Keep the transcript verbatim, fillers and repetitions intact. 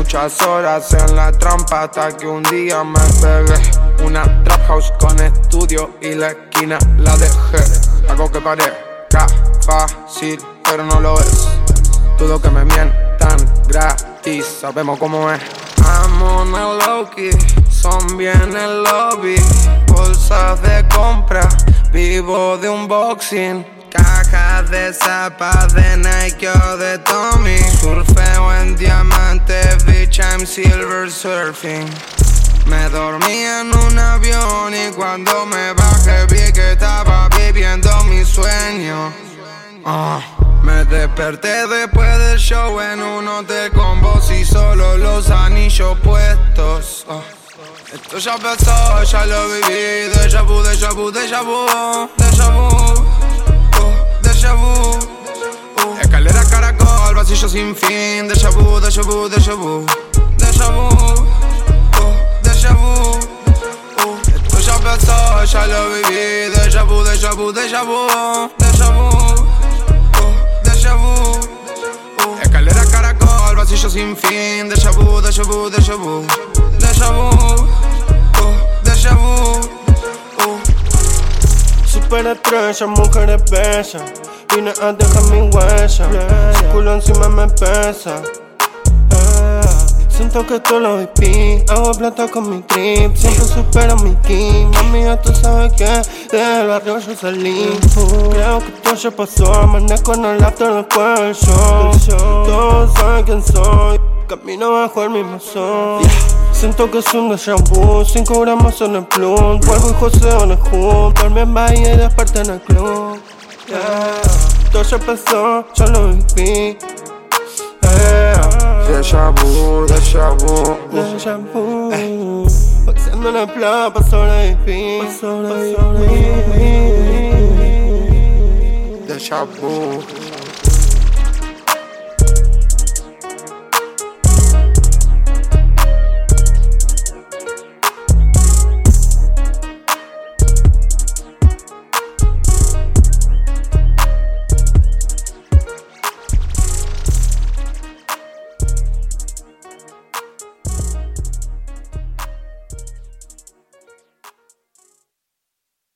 muchas horas en la trampa hasta que un día me pegué. Una trap house con estudio y la esquina la dejé. Hago que parezca fácil, pero no lo es. Dudo que me mientan gratis, sabemos cómo es. Amo en el low-key, son bien el lobby. Bolsas de compra, vivo de unboxing. Cajas de zapas de Nike o de Tommy. Surfeo en diamantes, bitch, I'm silver surfing. Me dormí en un avión y cuando me bajé vi que estaba viviendo mi sueño. uh, Me desperté después del show en un hotel con vos y solo los anillos puestos. uh. Esto ya pasó, ya lo viví. Déjà vu, déjà vu, déjà vu, déjà vu. Déjà vu, uh. Escalera caracol, pasillo sin fin. Déjà vu, déjà vu, déjà vu. Déjà vu, uh. Déjà vu, uh. Esto ya pasó, ya lo viví. Déjà vu, déjà vu, déjà vu. Déjà vu, uh. Déjà vu, uh. Escalera caracol, pasillo sin fin. Déjà vu, déjà vu, déjà vu. Déjà vu, uh. Déjà vu, uh. Superestrella, mujeres bellas. Vine a dejar mi huella. Su culo encima me pesa. eh, Siento que esto lo viví. Hago plata con mi trip. Siempre supero mi king. Mami, ya tú sabes que desde el barrio yo salí. Creo que todo ya pasó. Amanezco en el after después del show. Todos saben quién soy. Camino bajo el mismo sol. Siento que es un déjà vu. Cinco gramos en el plum. Vuelvo y joseo en el hood. Dormí en Bahía y desperté en el club. Yeah. Todo ya pasó, ya lo viví. yeah. Déjà vu, déjà vu, Déjà vu. Paseando en el plan pa' sobrevivir, pa' sobrevivir. déjà vu.